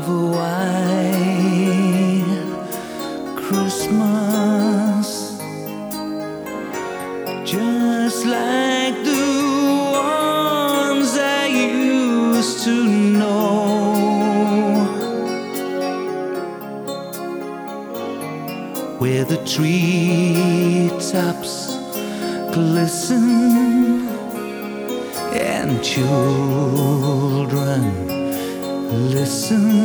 of a white Christmas, just like the ones I used to know, where the treetops glisten and children listen